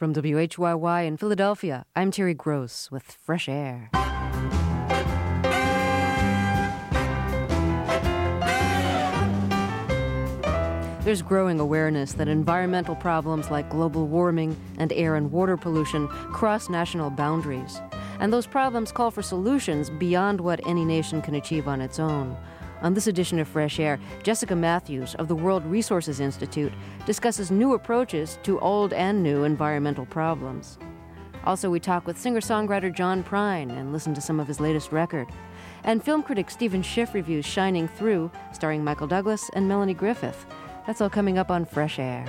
From WHYY in Philadelphia, I'm Terry Gross with Fresh Air. There's growing awareness that environmental problems like global warming and air and water pollution cross national boundaries. And those problems call for solutions beyond what any nation can achieve on its own. On this edition of Fresh Air, Jessica Matthews of the World Resources Institute discusses new approaches to old and new environmental problems. Also, we talk with singer-songwriter John Prine and listen to some of his latest record. And film critic Stephen Schiff reviews Shining Through, starring Michael Douglas and Melanie Griffith. That's all coming up on Fresh Air.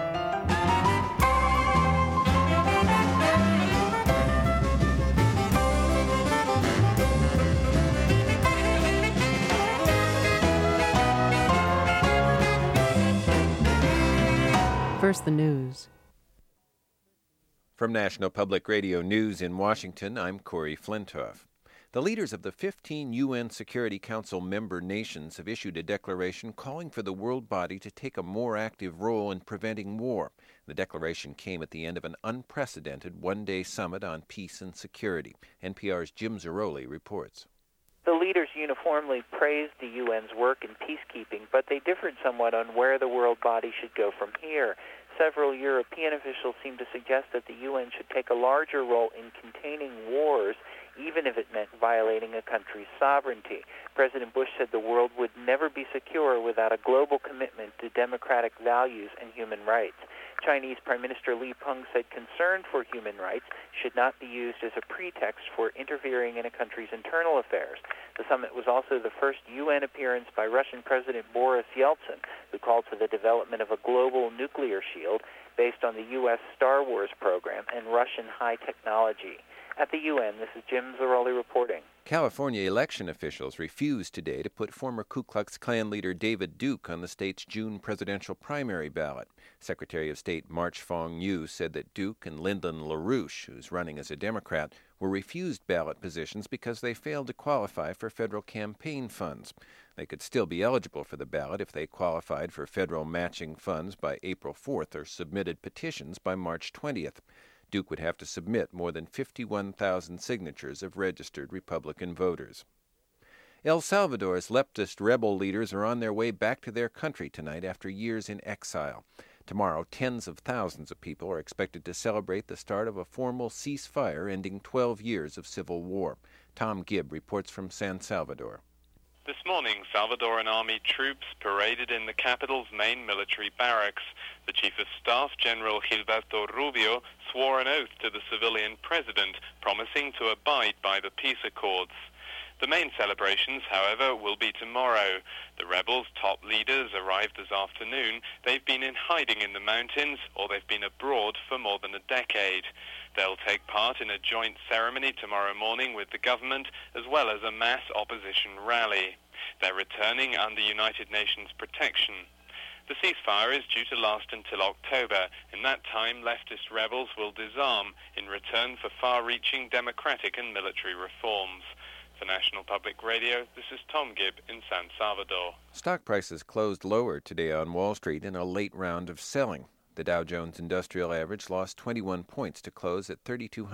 First, the news. From National Public Radio News in Washington, I'm Corey Flintoff. The leaders of the 15 UN Security Council member nations have issued a declaration calling for the world body to take a more active role in preventing war. The declaration came at the end of an unprecedented one-day summit on peace and security. NPR's Jim Zarroli reports. The leaders uniformly praised the UN's work in peacekeeping, but they differed somewhat on where the world body should go from here. Several European officials seem to suggest that the UN should take a larger role in containing wars, even if it meant violating a country's sovereignty. President Bush said the world would never be secure without a global commitment to democratic values and human rights. Chinese Prime Minister Li Peng said concern for human rights should not be used as a pretext for interfering in a country's internal affairs. The summit was also the first UN appearance by Russian President Boris Yeltsin, who called for the development of a global nuclear shield based on the U.S. Star Wars program and Russian high technology. At the UN, this is Jim Zarroli reporting. California election officials refused today to put former Ku Klux Klan leader David Duke on the state's June presidential primary ballot. Secretary of State March Fong Yu said that Duke and Lyndon LaRouche, who's running as a Democrat, were refused ballot positions because they failed to qualify for federal campaign funds. They could still be eligible for the ballot if they qualified for federal matching funds by April 4th or submitted petitions by March 20th. Duke would have to submit more than 51,000 signatures of registered Republican voters. El Salvador's leftist rebel leaders are on their way back to their country tonight after years in exile. Tomorrow, tens of thousands of people are expected to celebrate the start of a formal ceasefire ending 12 years of civil war. Tom Gibb reports from San Salvador. This morning, Salvadoran army troops paraded in the capital's main military barracks. The Chief of Staff, General Gilberto Rubio, swore an oath to the civilian president, promising to abide by the peace accords. The main celebrations, however, will be tomorrow. The rebels' top leaders arrived this afternoon. They've been in hiding in the mountains, or they've been abroad for more than a decade. They'll take part in a joint ceremony tomorrow morning with the government, as well as a mass opposition rally. They're returning under United Nations protection. The ceasefire is due to last until October. In that time, leftist rebels will disarm in return for far-reaching democratic and military reforms. For National Public Radio, this is Tom Gibb in San Salvador. Stock prices closed lower today on Wall Street in a late round of selling. The Dow Jones Industrial Average lost 21 points to close at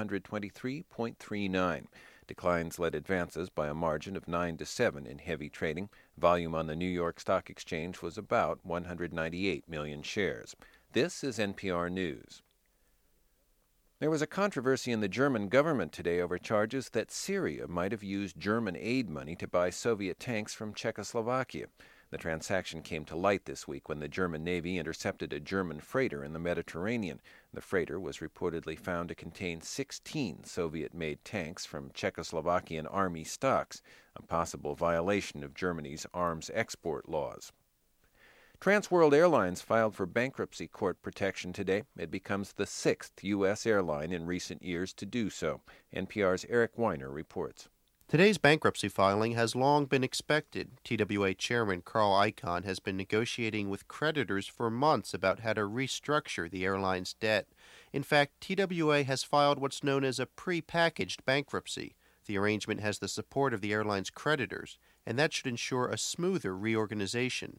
3,223.39. Declines led advances by a margin of 9-7 in heavy trading. Volume on the New York Stock Exchange was about 198 million shares. This is NPR News. There was a controversy in the German government today over charges that Syria might have used German aid money to buy Soviet tanks from Czechoslovakia. The transaction came to light this week when the German Navy intercepted a German freighter in the Mediterranean. The freighter was reportedly found to contain 16 Soviet-made tanks from Czechoslovakian army stocks, a possible violation of Germany's arms export laws. Transworld Airlines filed for bankruptcy court protection today. It becomes the sixth U.S. airline in recent years to do so. NPR's Eric Weiner reports. Today's bankruptcy filing has long been expected. TWA Chairman Carl Icahn has been negotiating with creditors for months about how to restructure the airline's debt. In fact, TWA has filed what's known as a pre-packaged bankruptcy. The arrangement has the support of the airline's creditors, and that should ensure a smoother reorganization.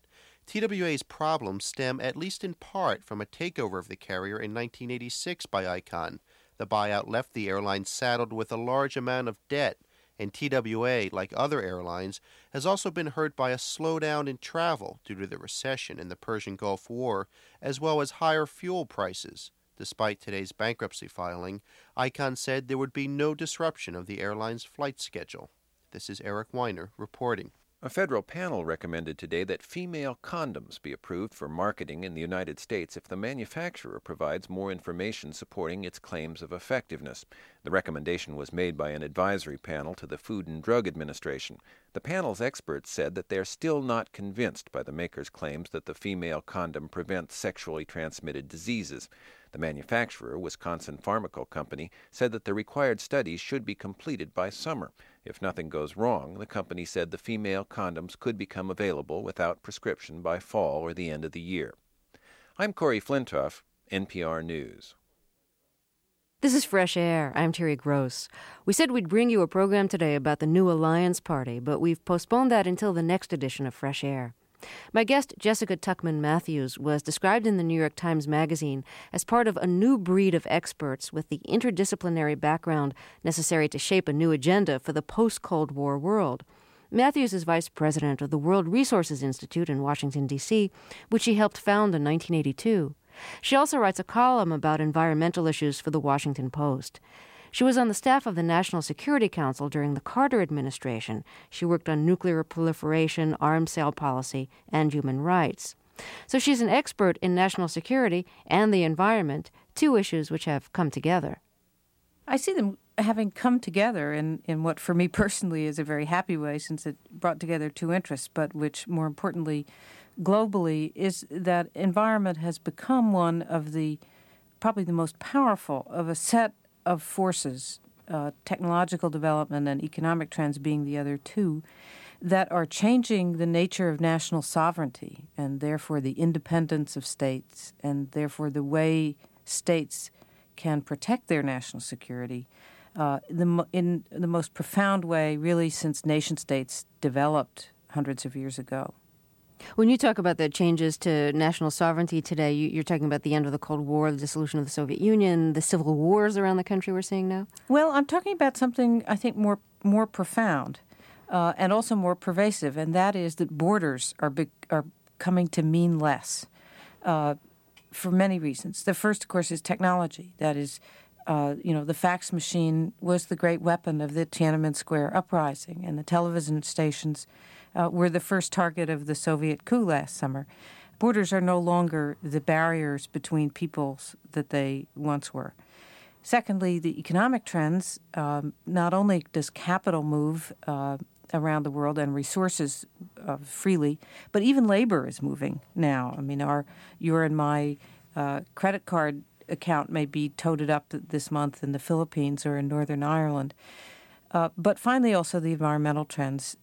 TWA's problems stem at least in part from a takeover of the carrier in 1986 by Icahn. The buyout left the airline saddled with a large amount of debt, and TWA, like other airlines, has also been hurt by a slowdown in travel due to the recession and the Persian Gulf War, as well as higher fuel prices. Despite today's bankruptcy filing, Icahn said there would be no disruption of the airline's flight schedule. This is Eric Weiner reporting. A federal panel recommended today that female condoms be approved for marketing in the United States if the manufacturer provides more information supporting its claims of effectiveness. The recommendation was made by an advisory panel to the Food and Drug Administration. The panel's experts said that they're still not convinced by the maker's claims that the female condom prevents sexually transmitted diseases. The manufacturer, Wisconsin Pharmaco Company, said that the required studies should be completed by summer. If nothing goes wrong, the company said the female condoms could become available without prescription by fall or the end of the year. I'm Corey Flintoff, NPR News. This is Fresh Air. I'm Terry Gross. We said we'd bring you a program today about the new Alliance Party, but we've postponed that until the next edition of Fresh Air. My guest, Jessica Tuckman Matthews, was described in the New York Times Magazine as part of a new breed of experts with the interdisciplinary background necessary to shape a new agenda for the post-Cold War world. Matthews is vice president of the World Resources Institute in Washington, D.C., which she helped found in 1982. She also writes a column about environmental issues for the Washington Post. She was on the staff of the National Security Council during the Carter administration. She worked on nuclear proliferation, arms sale policy, and human rights. So she's an expert in national security and the environment, two issues which have come together. I see them having come together in what for me personally is a very happy way, since it brought together two interests, but which more importantly globally is that environment has become one of the probably the most powerful of a set of forces, technological development and economic trends being the other two, that are changing the nature of national sovereignty and therefore the independence of states and therefore the way states can protect their national security in the most profound way really since nation-states developed hundreds of years ago. When you talk about the changes to national sovereignty today, you're talking about the end of the Cold War, the dissolution of the Soviet Union, the civil wars around the country we're seeing now? Well, I'm talking about something I think more profound and also more pervasive, and that is that borders are coming to mean less for many reasons. The first, of course, is technology. That is, the fax machine was the great weapon of the Tiananmen Square uprising, and the television stations were the first target of the Soviet coup last summer. Borders are no longer the barriers between peoples that they once were. Secondly, the economic trends, not only does capital move around the world and resources freely, but even labor is moving now. I mean, your and my credit card account may be toted up this month in the Philippines or in Northern Ireland. But finally, also the environmental trends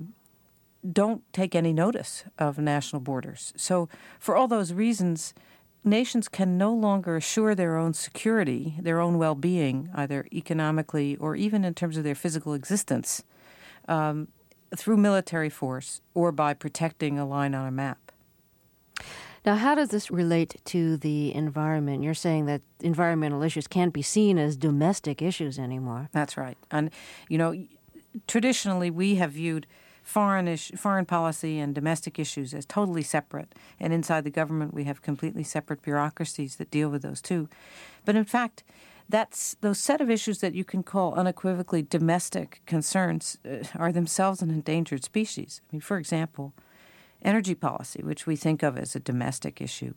don't take any notice of national borders. So for all those reasons, nations can no longer assure their own security, their own well-being, either economically or even in terms of their physical existence, through military force or by protecting a line on a map. Now, how does this relate to the environment? You're saying that environmental issues can't be seen as domestic issues anymore. That's right. And, traditionally we have viewed foreign policy and domestic issues as totally separate. And inside the government, we have completely separate bureaucracies that deal with those too. But in fact, those set of issues that you can call unequivocally domestic concerns are themselves an endangered species. I mean, for example, energy policy, which we think of as a domestic issue,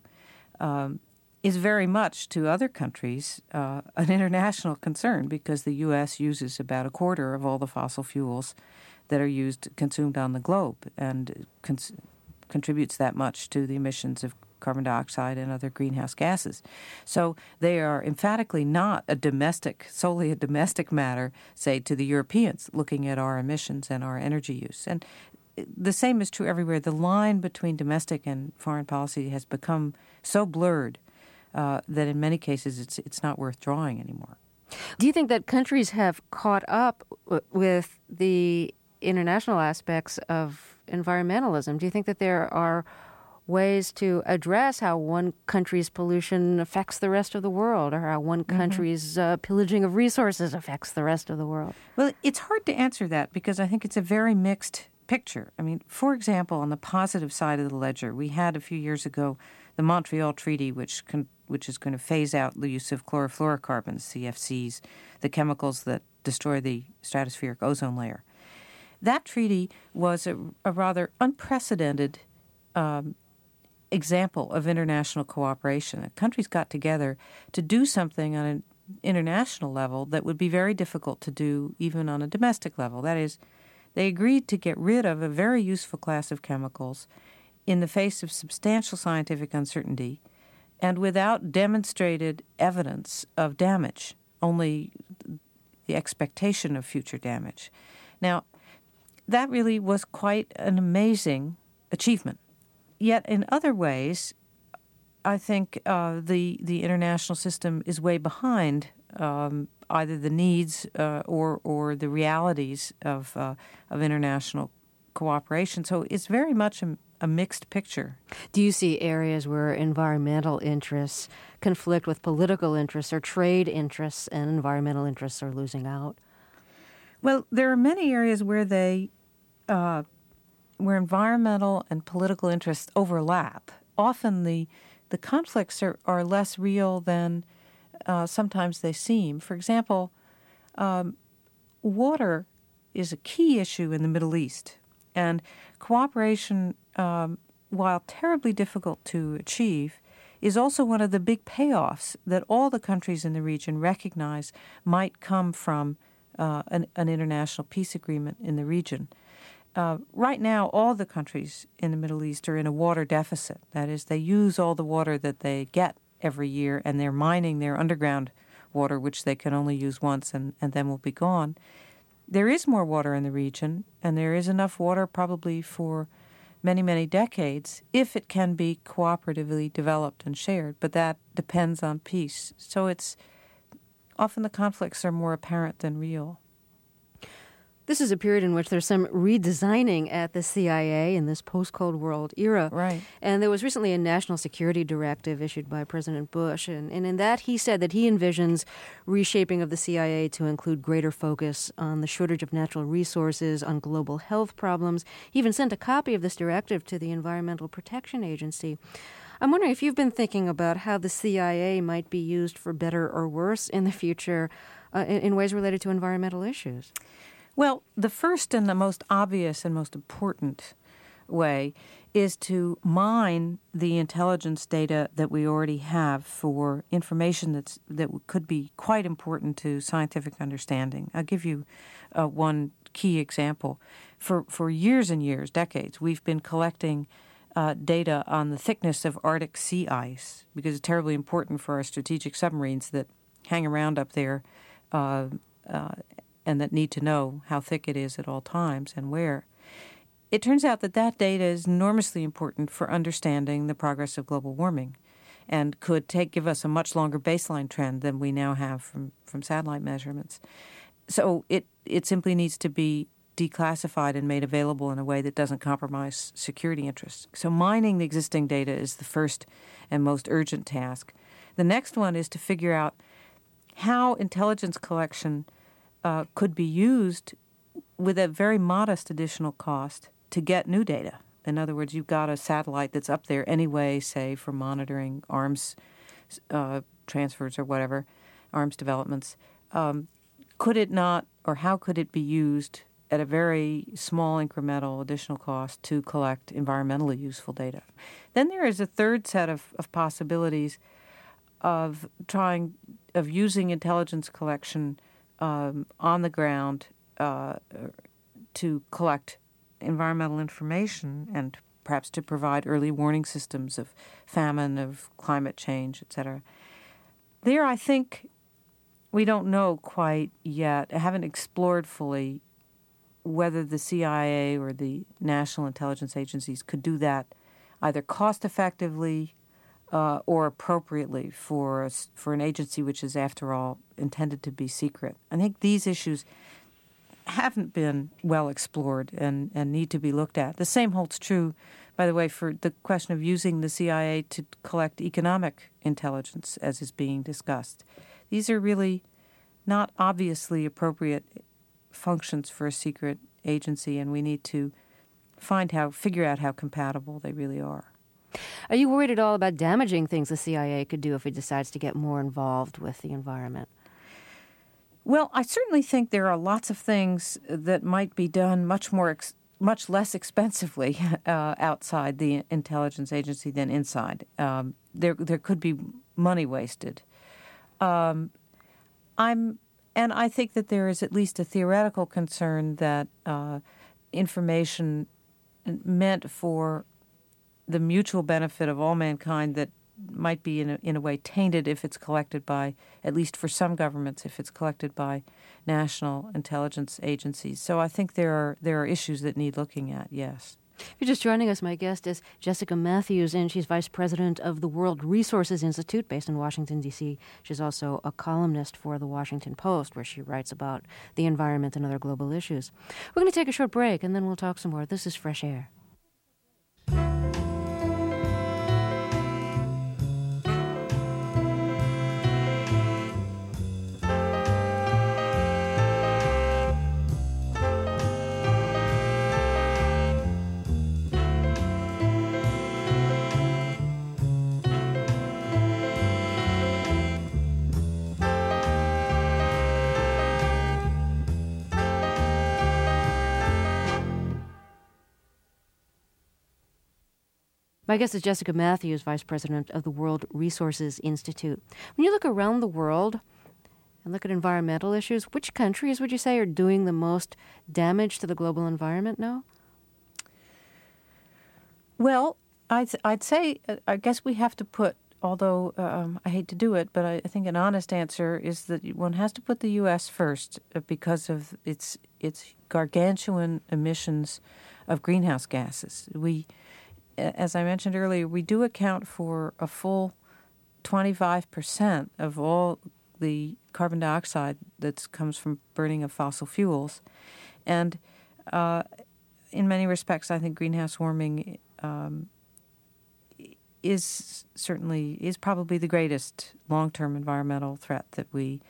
is very much to other countries an international concern because the U.S. uses about a quarter of all the fossil fuels that are consumed on the globe and contributes that much to the emissions of carbon dioxide and other greenhouse gases. So they are emphatically not solely a domestic matter, say, to the Europeans looking at our emissions and our energy use. And the same is true everywhere. The line between domestic and foreign policy has become so blurred that in many cases it's not worth drawing anymore. Do you think that countries have caught up with the international aspects of environmentalism? Do you think that there are ways to address how one country's pollution affects the rest of the world, or how one country's pillaging of resources affects the rest of the world? Well, it's hard to answer that because I think it's a very mixed picture. I mean, for example, on the positive side of the ledger, we had a few years ago the Montreal Treaty, which is going to phase out the use of chlorofluorocarbons, CFCs, the chemicals that destroy the stratospheric ozone layer. That treaty was a rather unprecedented example of international cooperation. Countries got together to do something on an international level that would be very difficult to do even on a domestic level. That is, they agreed to get rid of a very useful class of chemicals in the face of substantial scientific uncertainty and without demonstrated evidence of damage, only the expectation of future damage. Now, that really was quite an amazing achievement. Yet in other ways, I think the international system is way behind either the needs or the realities of international cooperation. So it's very much a mixed picture. Do you see areas where environmental interests conflict with political interests, or trade interests and environmental interests are losing out? Well, there are many areas where where environmental and political interests overlap. Often the conflicts are less real than sometimes they seem. For example, water is a key issue in the Middle East, and cooperation, while terribly difficult to achieve, is also one of the big payoffs that all the countries in the region recognize might come from an international peace agreement in the region. Right now, all the countries in the Middle East are in a water deficit. That is, they use all the water that they get every year, and they're mining their underground water, which they can only use once and then will be gone. There is more water in the region, and there is enough water probably for many, many decades if it can be cooperatively developed and shared, but that depends on peace. So it's often the conflicts are more apparent than real. This is a period in which there's some redesigning at the CIA in this post-Cold War era. Right. And there was recently a national security directive issued by President Bush. And in that, he said that he envisions reshaping of the CIA to include greater focus on the shortage of natural resources, on global health problems. He even sent a copy of this directive to the Environmental Protection Agency. I'm wondering if you've been thinking about how the CIA might be used for better or worse in the future in ways related to environmental issues. Well, the first and the most obvious and most important way is to mine the intelligence data that we already have for information that could be quite important to scientific understanding. I'll give you one key example. For years and years, decades, we've been collecting data on the thickness of Arctic sea ice because it's terribly important for our strategic submarines that hang around up there and that need to know how thick it is at all times and where. It turns out that data is enormously important for understanding the progress of global warming and could give us a much longer baseline trend than we now have from satellite measurements. So it simply needs to be declassified and made available in a way that doesn't compromise security interests. So mining the existing data is the first and most urgent task. The next one is to figure out how intelligence collection could be used with a very modest additional cost to get new data. In other words, you've got a satellite that's up there anyway, say, for monitoring arms transfers or whatever, arms developments. Could it not, or how could it be used at a very small incremental additional cost to collect environmentally useful data? Then there is a third set of possibilities of using intelligence collection on the ground to collect environmental information and perhaps to provide early warning systems of famine, of climate change, etc. There, I think we don't know quite yet. I haven't explored fully whether the CIA or the national intelligence agencies could do that either cost-effectively or appropriately for an agency which is, after all, intended to be secret. I think these issues haven't been well explored and need to be looked at. The same holds true, by the way, for the question of using the CIA to collect economic intelligence, as is being discussed. These are really not obviously appropriate functions for a secret agency, and we need to figure out how compatible they really are. Are you worried at all about damaging things the CIA could do if it decides to get more involved with the environment? Well, I certainly think there are lots of things that might be done much less expensively outside the intelligence agency than inside. There could be money wasted. And I think that there is at least a theoretical concern that information meant for the mutual benefit of all mankind that might be in a way tainted if it's collected by, at least for some governments, if it's collected by national intelligence agencies. So I think there are issues that need looking at, yes. If you're just joining us, my guest is Jessica Matthews, and she's vice president of the World Resources Institute based in Washington, D.C. She's also a columnist for The Washington Post, where she writes about the environment and other global issues. We're going to take a short break, and then we'll talk some more. This is Fresh Air. My guest is Jessica Matthews, Vice President of the World Resources Institute. When you look around the world and look at environmental issues, which countries would you say are doing the most damage to the global environment now? Well, I'd say, I guess we have to put, although I hate to do it, but I think an honest answer is that one has to put the U.S. first because of its gargantuan emissions of greenhouse gases. As I mentioned earlier, we do account for a full 25% of all the carbon dioxide that comes from burning of fossil fuels. And in many respects, I think greenhouse warming is probably the greatest long-term environmental threat that we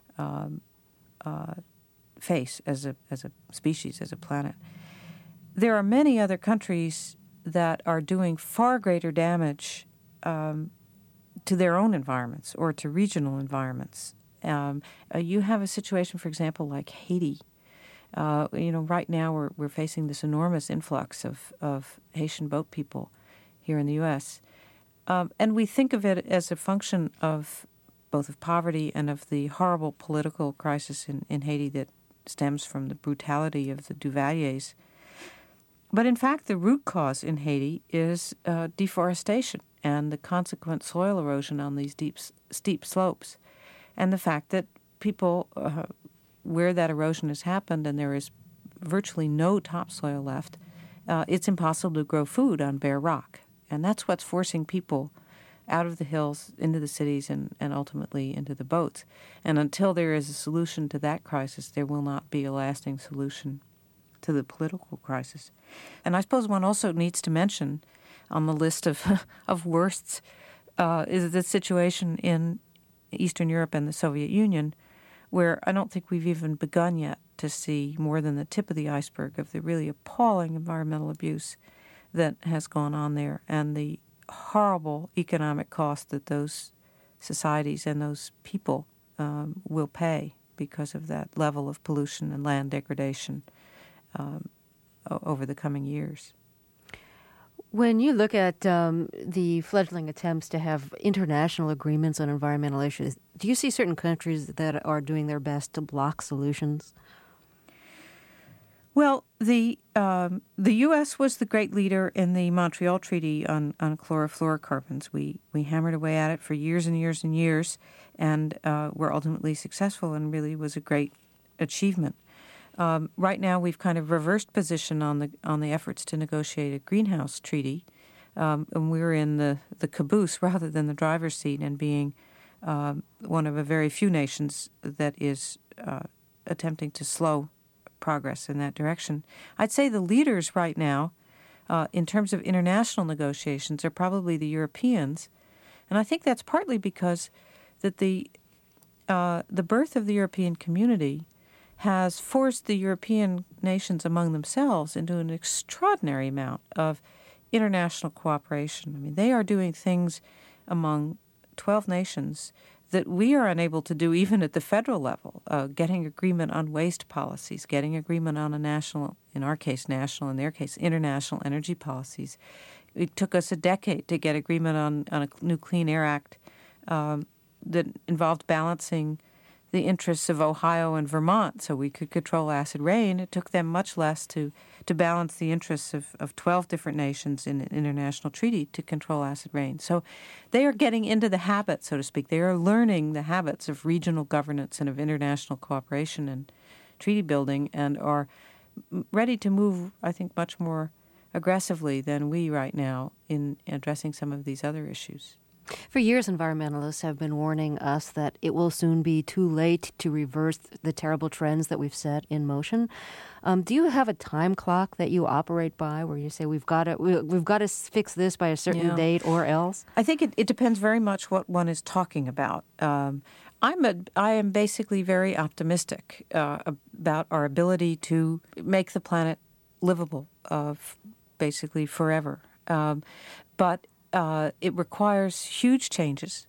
face as a species, as a planet. There are many other countries that are doing far greater damage to their own environments or to regional environments. You have a situation, for example, like Haiti. Right now we're facing this enormous influx of Haitian boat people here in the U.S. And we think of it as a function of both of poverty and of the horrible political crisis in Haiti that stems from the brutality of the Duvaliers. But in fact, the root cause in Haiti is deforestation and the consequent soil erosion on these steep slopes, and the fact that people, where that erosion has happened and there is virtually no topsoil left, it's impossible to grow food on bare rock. And that's what's forcing people out of the hills into the cities and ultimately into the boats. And until there is a solution to that crisis, there will not be a lasting solution to the political crisis. And I suppose one also needs to mention on the list of worsts is the situation in Eastern Europe and the Soviet Union, where I don't think we've even begun yet to see more than the tip of the iceberg of the really appalling environmental abuse that has gone on there and the horrible economic cost that those societies and those people will pay because of that level of pollution and land degradation over the coming years. When you look at the fledgling attempts to have international agreements on environmental issues, do you see certain countries that are doing their best to block solutions? Well, the U.S. was the great leader in the Montreal Treaty on chlorofluorocarbons. We hammered away at it for years and years and years, and were ultimately successful, and really was a great achievement. Right now, we've kind of reversed position on the efforts to negotiate a greenhouse treaty, and we're in the caboose rather than the driver's seat, and being one of a very few nations that is attempting to slow progress in that direction. I'd say the leaders right now in terms of international negotiations are probably the Europeans. And I think that's partly because that the birth of the European community has forced the European nations among themselves into an extraordinary amount of international cooperation. I mean, they are doing things among 12 nations that we are unable to do even at the federal level, getting agreement on waste policies, getting agreement on a national, in our case national, in their case international energy policies. It took us a decade to get agreement on a new Clean Air Act that involved balancing the interests of Ohio and Vermont so we could control acid rain. It took them much less to balance the interests of 12 different nations in an international treaty to control acid rain. So they are getting into the habit, so to speak. They are learning the habits of regional governance and of international cooperation and treaty building and are ready to move, I think, much more aggressively than we right now in addressing some of these other issues. For years, environmentalists have been warning us that it will soon be too late to reverse the terrible trends that we've set in motion. Do you have a time clock that you operate by, where you say we've got to fix this by a certain date or else? I think it depends very much what one is talking about. I am basically very optimistic about our ability to make the planet livable, basically forever. But it requires huge changes.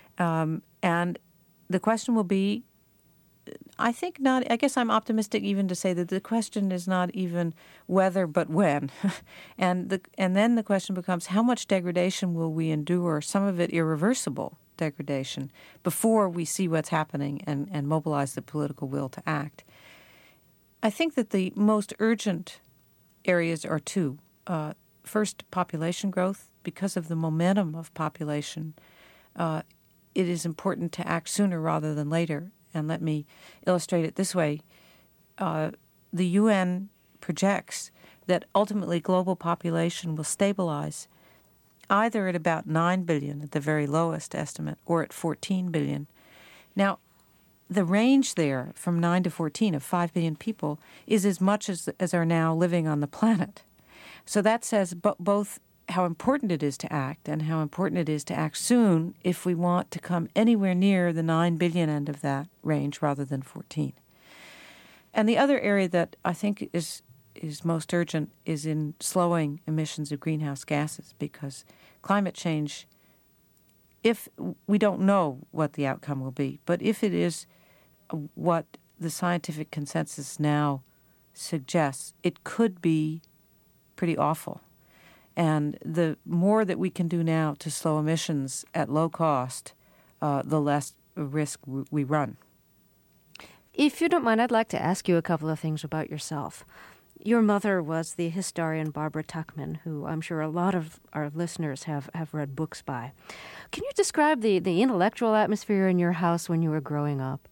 And the question will be, I guess I'm optimistic even to say that the question is not even whether but when. and then the question becomes, how much degradation will we endure, some of it irreversible degradation, before we see what's happening and mobilize the political will to act? I think that the most urgent areas are two. First, population growth. Because of the momentum of population, it is important to act sooner rather than later. And let me illustrate it this way. The UN projects that ultimately global population will stabilize either at about 9 billion at the very lowest estimate or at 14 billion. Now, the range there from 9 to 14 of 5 billion people is as much as are now living on the planet. So that says both how important it is to act and how important it is to act soon if we want to come anywhere near the 9 billion end of that range rather than 14. And the other area that I think is most urgent is in slowing emissions of greenhouse gases, because climate change, if we don't know what the outcome will be, but if it is what the scientific consensus now suggests, it could be pretty awful. And the more that we can do now to slow emissions at low cost, the less risk we run. If you don't mind, I'd like to ask you a couple of things about yourself. Your mother was the historian Barbara Tuchman, who I'm sure a lot of our listeners have read books by. Can you describe the intellectual atmosphere in your house when you were growing up?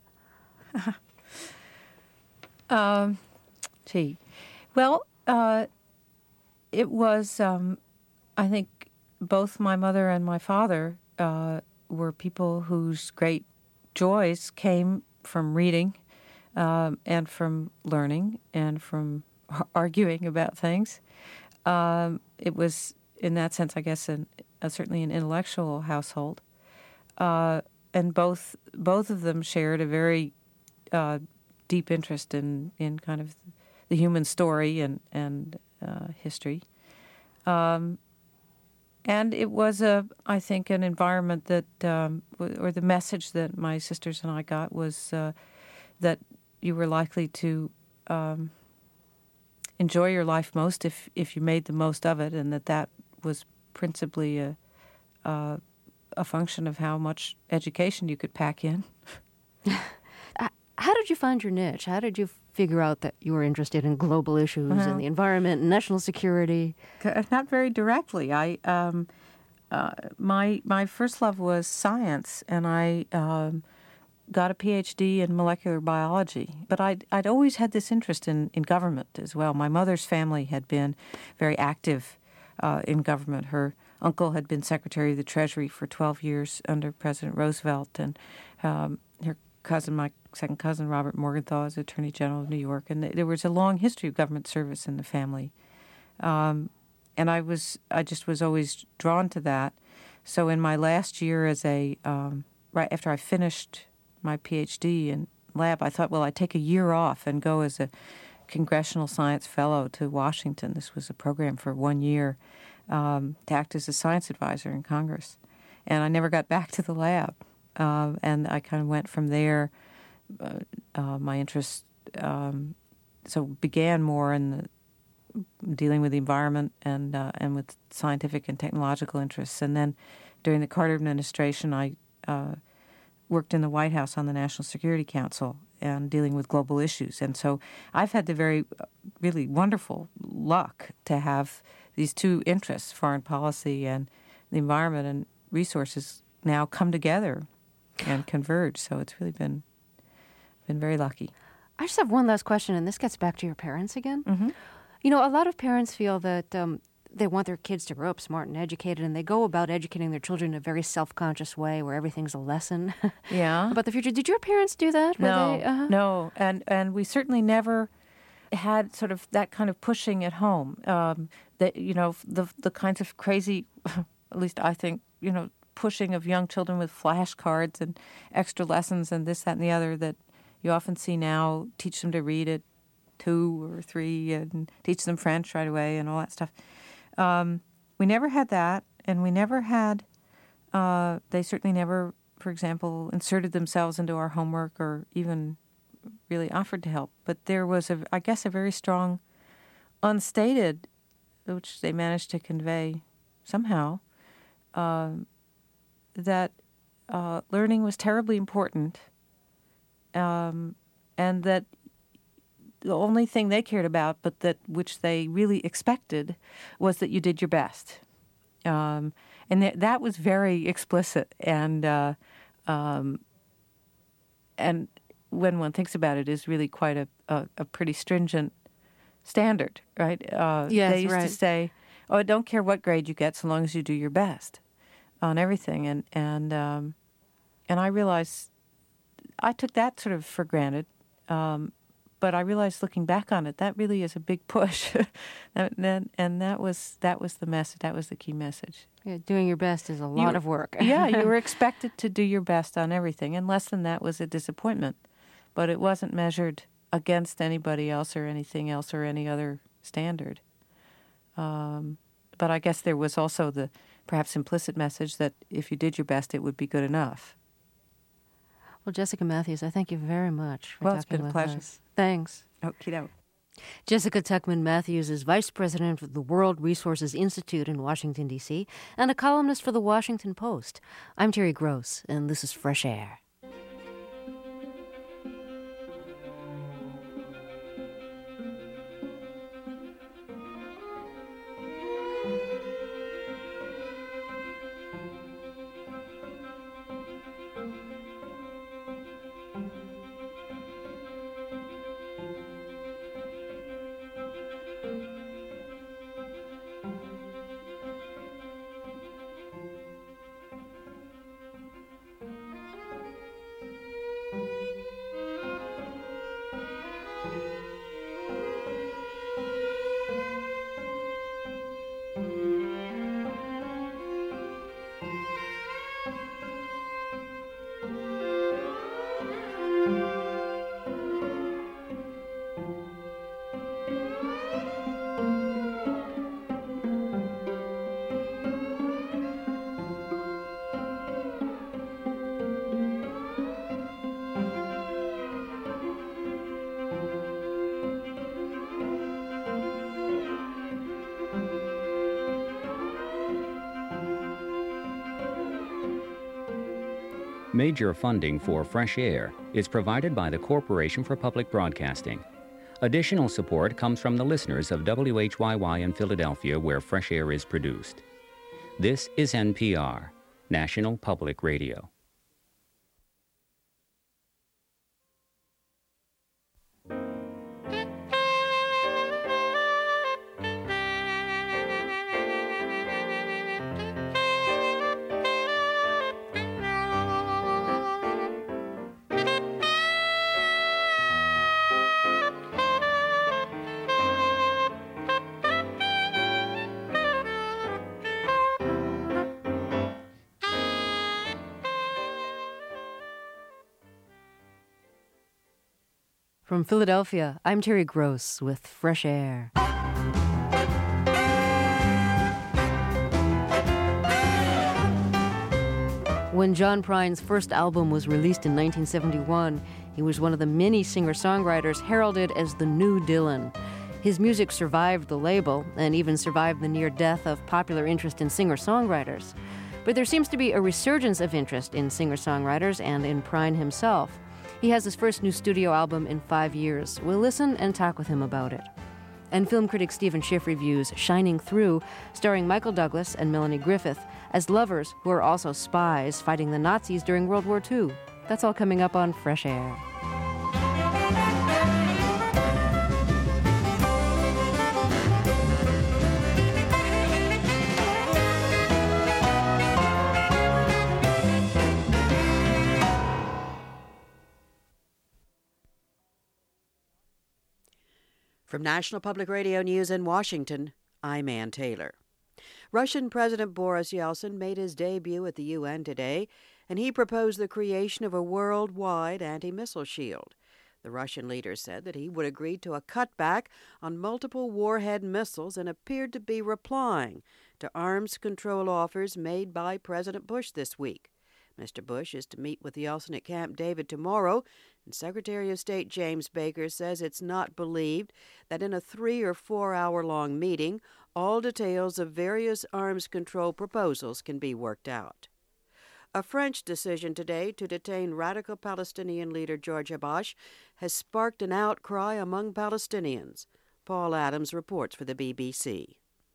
It was, I think, both my mother and my father were people whose great joys came from reading and from learning and from arguing about things. It was, in that sense, I guess, certainly an intellectual household. And both of them shared a very deep interest in kind of the human story and history. And it was, I think, an environment that, or the message that my sisters and I got was that you were likely to enjoy your life most if you made the most of it, and that was principally a function of how much education you could pack in. How did you find your niche? How did you figure out that you were interested in global issues and the environment and national security? Not very directly. My first love was science, and I got a PhD in molecular biology. But I'd always had this interest in government as well. My mother's family had been very active in government. Her uncle had been Secretary of the Treasury for 12 years under President Roosevelt, and her cousin, my second cousin, Robert Morgenthau, is Attorney General of New York. And there was a long history of government service in the family. I just was always drawn to that. So in my last year as right after I finished my PhD in lab, I thought, well, I'd take a year off and go as a Congressional Science Fellow to Washington. This was a program for 1 year to act as a science advisor in Congress. And I never got back to the lab. And I kind of went from there. My interest began more in dealing with the environment and with scientific and technological interests. And then during the Carter administration, I worked in the White House on the National Security Council and dealing with global issues. And so I've had the really wonderful luck to have these two interests, foreign policy and the environment and resources, now come together and converge. So it's really been very lucky. I just have one last question, and this gets back to your parents again. Mm-hmm. You know, a lot of parents feel that they want their kids to grow up smart and educated, and they go about educating their children in a very self-conscious way where everything's a lesson Yeah. about the future. Did your parents do that? No. And we certainly never had sort of that kind of pushing at home. That, you know, the kinds of crazy, at least I think, you know, pushing of young children with flashcards and extra lessons and this, that, and the other that you often see now. Teach them to read at 2 or 3 and teach them French right away and all that stuff. We never had that, and we never had, they certainly never, for example, inserted themselves into our homework or even really offered to help. But there was, I guess, a very strong unstated, which they managed to convey somehow, that learning was terribly important, and that the only thing they cared about, but which they really expected, was that you did your best. And that was very explicit. And when one thinks about it, is really quite a pretty stringent standard, right? Yes, they used to say, "Oh, I don't care what grade you get, so long as you do your best on everything." And I realized I took that sort of for granted. But I realized, looking back on it, that really is a big push, and that was the message. That was the key message. Yeah, doing your best is a lot of work. Yeah, you were expected to do your best on everything, and less than that was a disappointment. But it wasn't measured against anybody else or anything else or any other standard. But I guess there was also the perhaps implicit message that if you did your best, it would be good enough. Well, Jessica Matthews, I thank you very much for talking with us. It's been a pleasure. Thanks. Okie Jessica Tuchman Matthews is Vice President of the World Resources Institute in Washington, D.C., and a columnist for The Washington Post. I'm Terry Gross, and this is Fresh Air. Major funding for Fresh Air is provided by the Corporation for Public Broadcasting. Additional support comes from the listeners of WHYY in Philadelphia, where Fresh Air is produced. This is NPR, National Public Radio. From Philadelphia, I'm Terry Gross with Fresh Air. When John Prine's first album was released in 1971, he was one of the many singer-songwriters heralded as the new Dylan. His music survived the label and even survived the near death of popular interest in singer-songwriters. But there seems to be a resurgence of interest in singer-songwriters and in Prine himself. He has his first new studio album in 5 years. We'll listen and talk with him about it. And film critic Stephen Schiff reviews Shining Through, starring Michael Douglas and Melanie Griffith, as lovers who are also spies fighting the Nazis during World War II. That's all coming up on Fresh Air. From National Public Radio News in Washington, I'm Ann Taylor. Russian President Boris Yeltsin made his debut at the UN today, and he proposed the creation of a worldwide anti-missile shield. The Russian leader said that he would agree to a cutback on multiple warhead missiles and appeared to be replying to arms control offers made by President Bush this week. Mr. Bush is to meet with Yeltsin at Camp David tomorrow, and Secretary of State James Baker says it's not believed that in a 3 or 4 hour long meeting, all details of various arms control proposals can be worked out. A French decision today to detain radical Palestinian leader George Habash has sparked an outcry among Palestinians. Paul Adams reports for the BBC.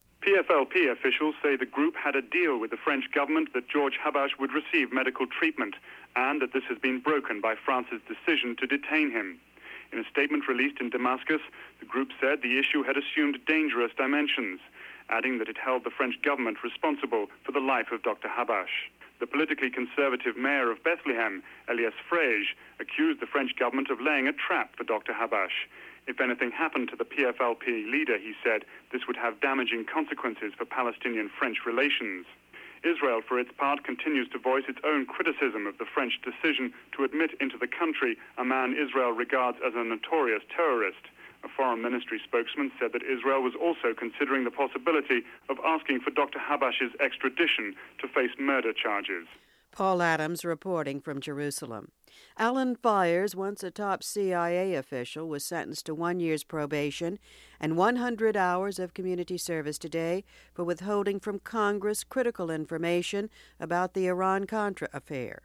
PFLP officials say the group had a deal with the French government that George Habash would receive medical treatment and that this has been broken by France's decision to detain him. In a statement released in Damascus, the group said the issue had assumed dangerous dimensions, adding that it held the French government responsible for the life of Dr. Habash. The politically conservative mayor of Bethlehem, Elias Frege, accused the French government of laying a trap for Dr. Habash. If anything happened to the PFLP leader, he said, this would have damaging consequences for Palestinian-French relations. Israel, for its part, continues to voice its own criticism of the French decision to admit into the country a man Israel regards as a notorious terrorist. A foreign ministry spokesman said that Israel was also considering the possibility of asking for Dr. Habash's extradition to face murder charges. Paul Adams reporting from Jerusalem. Alan Fires, once a top CIA official, was sentenced to 1 year's probation and 100 hours of community service today for withholding from Congress critical information about the Iran-Contra affair.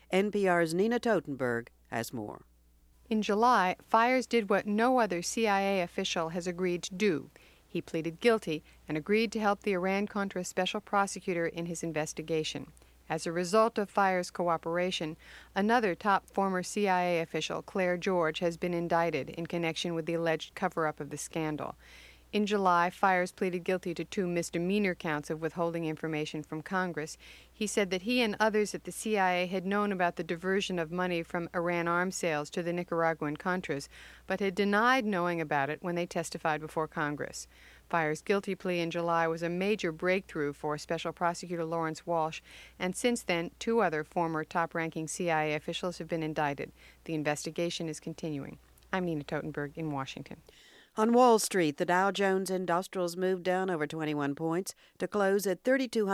NPR's Nina Totenberg has more. In July, Fires did what no other CIA official has agreed to do. He pleaded guilty and agreed to help the Iran-Contra special prosecutor in his investigation. As a result of Fires' cooperation, another top former CIA official, Claire George, has been indicted in connection with the alleged cover-up of the scandal. In July, Fires pleaded guilty to 2 misdemeanor counts of withholding information from Congress. He said that he and others at the CIA had known about the diversion of money from Iran arms sales to the Nicaraguan Contras, but had denied knowing about it when they testified before Congress. Fires' guilty plea in July was a major breakthrough for Special Prosecutor Lawrence Walsh, and since then, 2 other former top-ranking CIA officials have been indicted. The investigation is continuing. I'm Nina Totenberg in Washington. On Wall Street, the Dow Jones Industrials moved down over 21 points to close at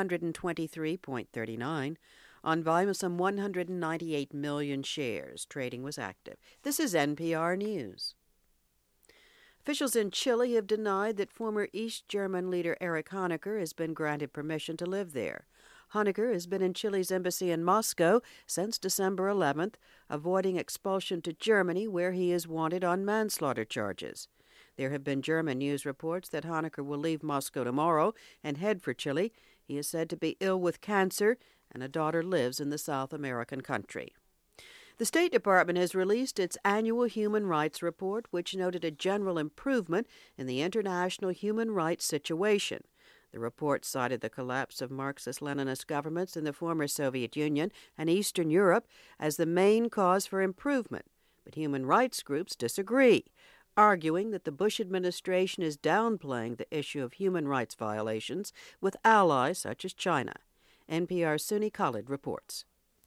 3,223.39 on volume of some 198 million shares. Trading was active. This is NPR News. Officials in Chile have denied that former East German leader Erich Honecker has been granted permission to live there. Honecker has been in Chile's embassy in Moscow since December 11th, avoiding expulsion to Germany, where he is wanted on manslaughter charges. There have been German news reports that Honecker will leave Moscow tomorrow and head for Chile. He is said to be ill with cancer, and a daughter lives in the South American country. The State Department has released its annual human rights report, which noted a general improvement in the international human rights situation. The report cited the collapse of Marxist-Leninist governments in the former Soviet Union and Eastern Europe as the main cause for improvement, but human rights groups disagree, arguing that the Bush administration is downplaying the issue of human rights violations with allies such as China. NPR's Suni Khalid reports.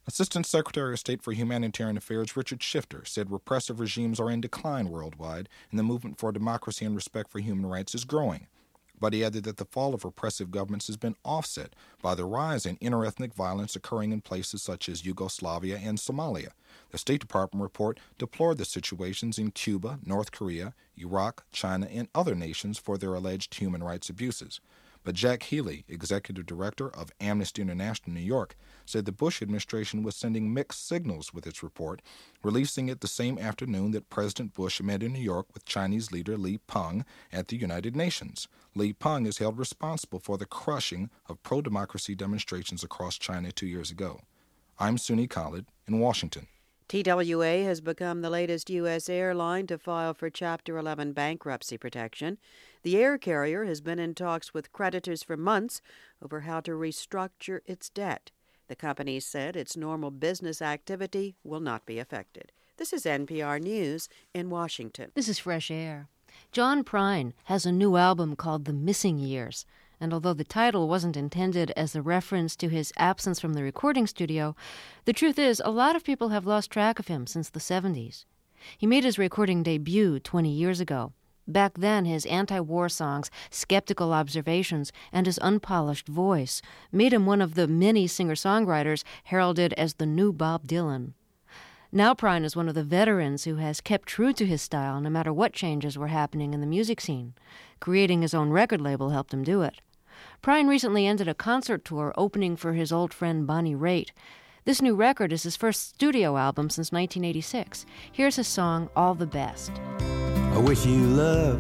Assistant Secretary of State for Humanitarian Affairs Richard Shifter said repressive regimes are in decline worldwide and the movement for democracy and respect for human rights is growing. But he added that the fall of repressive governments has been offset by the rise in interethnic violence occurring in places such as Yugoslavia and Somalia. The State Department report deplored the situations in Cuba, North Korea, Iraq, China, and other nations for their alleged human rights abuses. But Jack Healy, executive director of Amnesty International New York, said the Bush administration was sending mixed signals with its report, releasing it the same afternoon that President Bush met in New York with Chinese leader Li Peng at the United Nations. Li Peng is held responsible for the crushing of pro-democracy demonstrations across China 2 years ago. I'm Suni Khalid in Washington. TWA has become the latest U.S. airline to file for Chapter 11 bankruptcy protection. The air carrier has been in talks with creditors for months over how to restructure its debt. The company said its normal business activity will not be affected. This is NPR News in Washington. This is Fresh Air. John Prine has a new album called The Missing Years. And although the title wasn't intended as a reference to his absence from the recording studio, the truth is a lot of people have lost track of him since the 70s. He made his recording debut 20 years ago. Back then, his anti-war songs, skeptical observations, and his unpolished voice made him one of the many singer-songwriters heralded as the new Bob Dylan. Now Prine is one of the veterans who has kept true to his style no matter what changes were happening in the music scene. Creating his own record label helped him do it. Prine recently ended a concert tour opening for his old friend Bonnie Raitt. This new record is his first studio album since 1986. Here's his song, All the Best. I wish you love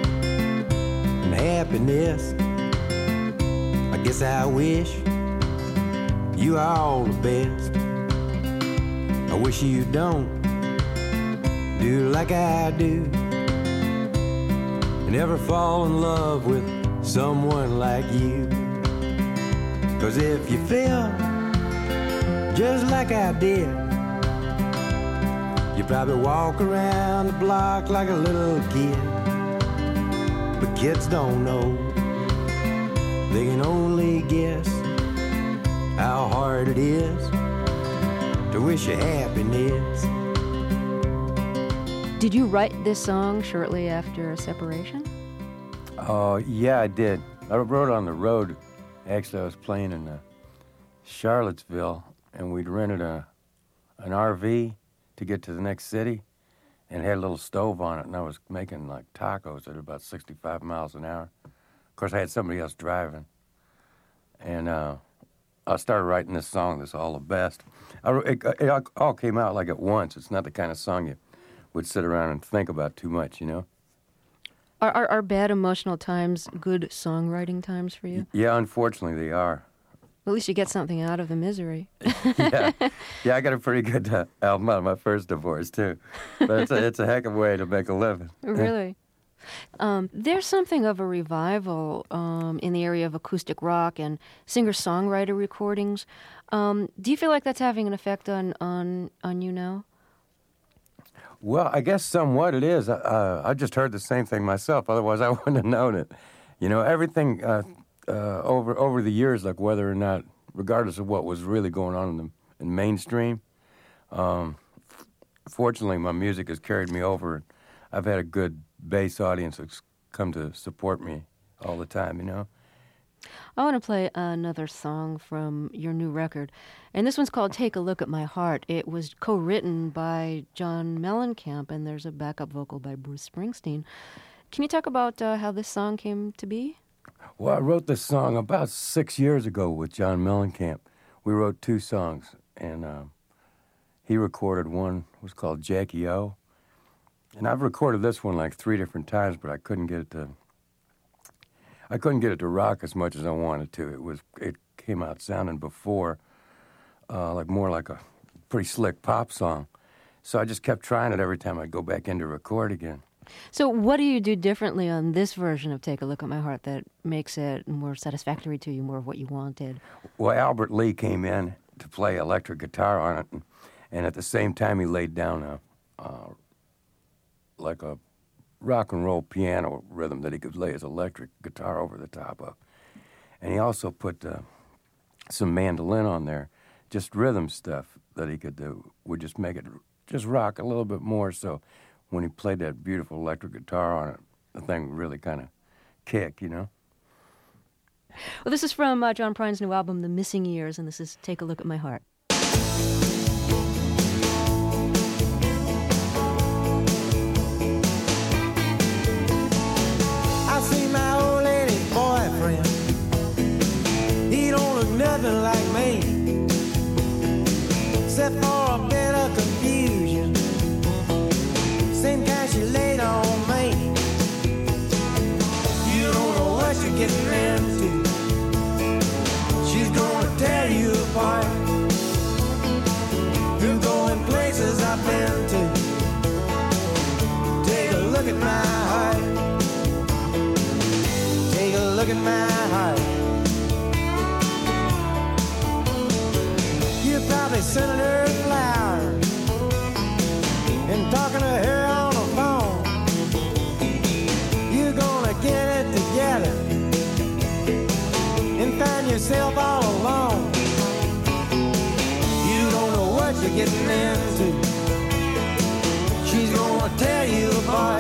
and happiness. I guess I wish you all the best. I wish you don't do like I do and never fall in love with someone like you. 'Cause if you feel just like I did, you probably walk around the block like a little kid. But kids don't know, they can only guess how hard it is to wish you happiness. Did you write this song shortly after a separation? Oh, yeah, I did. I wrote on the road. Actually, I was playing in Charlottesville, and we'd rented an RV to get to the next city, and it had a little stove on it, and I was making like tacos at about 65 miles an hour. Of course, I had somebody else driving, and I started writing this song, this All the Best. It all came out like at once. It's not the kind of song you would sit around and think about too much, you know? Are bad emotional times good songwriting times for you? Yeah, unfortunately they are. At least you get something out of the misery. Yeah, I got a pretty good album out of my first divorce, too. But it's a heck of a way to make a living. Really? There's something of a revival in the area of acoustic rock and singer-songwriter recordings. Do you feel like that's having an effect on you now? Well, I guess somewhat it is. I just heard the same thing myself. Otherwise, I wouldn't have known it. You know, everything over the years, like whether or not, regardless of what was really going on in mainstream, fortunately, my music has carried me over. I've had a good bass audience that's come to support me all the time, you know? I want to play another song from your new record, and this one's called Take a Look at My Heart. It was co-written by John Mellencamp, and there's a backup vocal by Bruce Springsteen. Can you talk about how this song came to be? Well, I wrote this song about 6 years ago with John Mellencamp. We wrote 2 songs, and he recorded one. It was called Jackie O. And I've recorded this one like 3 different times, but I couldn't get it to rock as much as I wanted to. It came out sounding before more like a pretty slick pop song. So I just kept trying it every time I'd go back in to record again. So what do you do differently on this version of Take a Look at My Heart that makes it more satisfactory to you, more of what you wanted? Well, Albert Lee came in to play electric guitar on it, and at the same time he laid down like a rock and roll piano rhythm that he could lay his electric guitar over the top of. And he also put some mandolin on there just rhythm stuff that he could do would just make it just rock a little bit more. So when he played that beautiful electric guitar on it, the thing would really kind of kick, you know? Well, this is from John Prine's new album, The Missing Years, and this is Take a Look at My Heart. I see my old lady's boyfriend. He don't look nothing like me, except for a bit of confusion. Same kind she laid on me. You don't know what you're getting into. She's gonna tear you apart. You're going places I've been to. Take a look at my heart. Take a look at my heart. You're probably sending her flowers and talking to her on the phone. You're gonna get it together and find yourself all alone. You don't know what you're getting into. She's gonna tear you apart.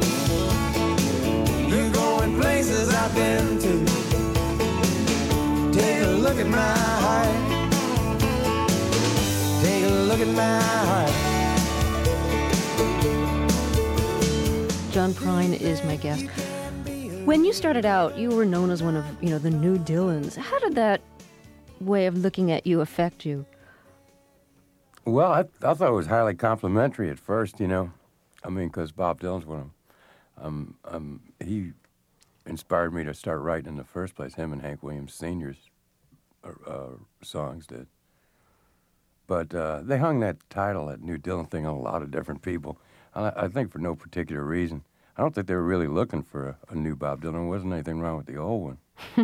You're going places I've been to. Take a look at my heart. Take a look at my heart. John Prine is my guest. When you started out, you were known as one of, the new Dylans. How did that way of looking at you affect you? Well, I thought it was highly complimentary at first, you know. I mean, because Bob Dylan's one of them. He inspired me to start writing in the first place. Him and Hank Williams Sr.'s songs did. But they hung that title, that New Dylan thing, on a lot of different people. I think for no particular reason. I don't think they were really looking for a new Bob Dylan. There wasn't anything wrong with the old one.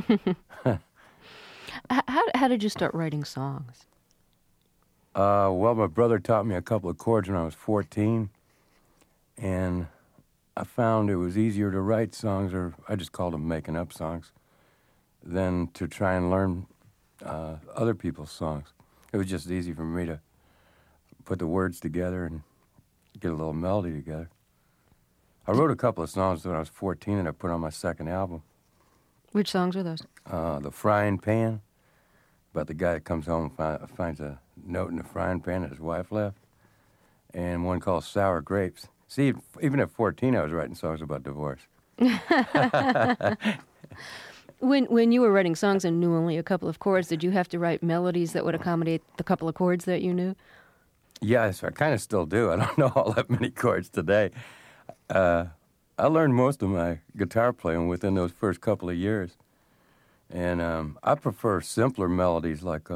How did you start writing songs? Well, my brother taught me a couple of chords when I was 14, and I found it was easier to write songs, or I just called them making up songs, than to try and learn other people's songs. It was just easy for me to put the words together and get a little melody together. I wrote a couple of songs when I was 14 and I put on my second album. Which songs were those? The Frying Pan, about the guy that comes home and finds a note in the frying pan that his wife left, and one called Sour Grapes. See, even at 14 I was writing songs about divorce. When you were writing songs and knew only a couple of chords, did you have to write melodies that would accommodate the couple of chords that you knew? Yes, I kind of still do. I don't know all that many chords today. I learned most of my guitar playing within those first couple of years. And I prefer simpler melodies, like